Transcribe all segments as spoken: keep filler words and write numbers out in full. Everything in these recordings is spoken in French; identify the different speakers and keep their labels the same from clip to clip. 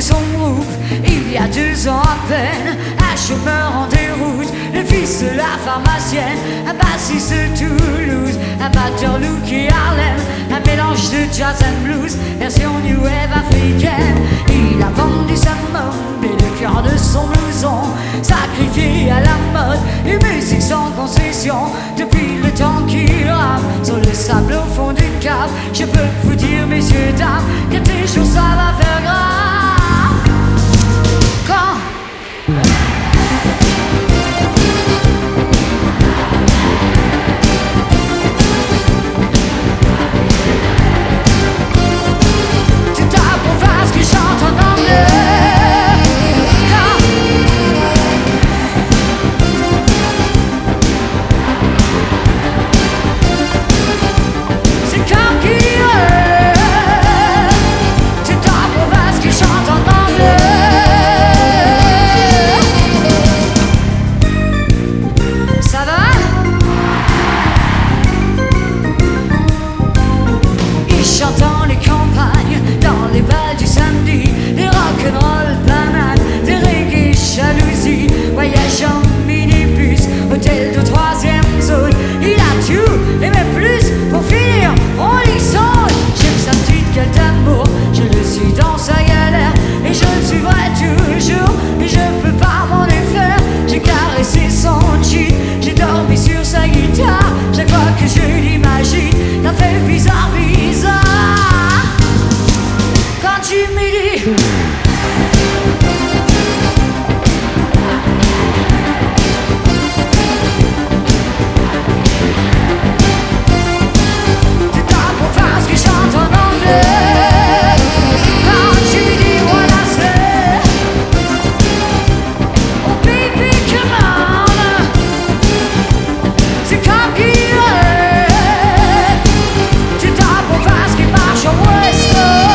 Speaker 1: son groupe il y a deux ans à peine. Un chômeur en déroute, le fils de la pharmacienne, un bassiste de Toulouse, un batteur Lucky Harlem, un mélange de jazz and blues, version new wave africaine. Il a vendu sa môme et le cœur de son blouson, sacrifié à la mode, une musique sans concession. Depuis le temps qu'il rame sur le sable au fond d'une cave, je peux vous dire, messieurs, dames, que tes jours ça va faire grave. Quand tu tapes pour face qui chante en anglais. Chantant les campagnes, dans les balles du samedi, des rock'n'roll bananes, des reggae jalousies, voyage en minibus, hôtel de troisième zone. Il a tout et même plus, pour finir, on y sonne. J'aime sa petite gueule d'amour, je le suis dans sa galère, et je le suivrai toujours, mais je peux pas m'en défaire. J'ai caressé son jean, j'ai dormi sur sa guitare, chaque fois que je l'imagine, ça fait bizarre, bizarre. Quand tu me dis tu tapes pour faire ce qu'il chante en anglais. Quand tu me dis what I say, oh baby come on, c'est comme qui est. Tu tapes pour faire ce qui marche au West.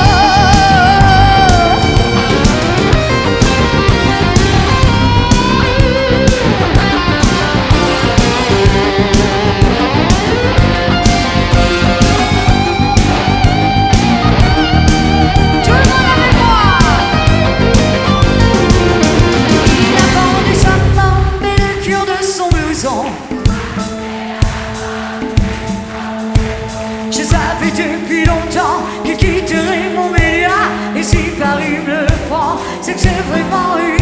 Speaker 1: Je savais depuis longtemps qu'il quitterait mon média, et si Paris me le prend, c'est que c'est vraiment une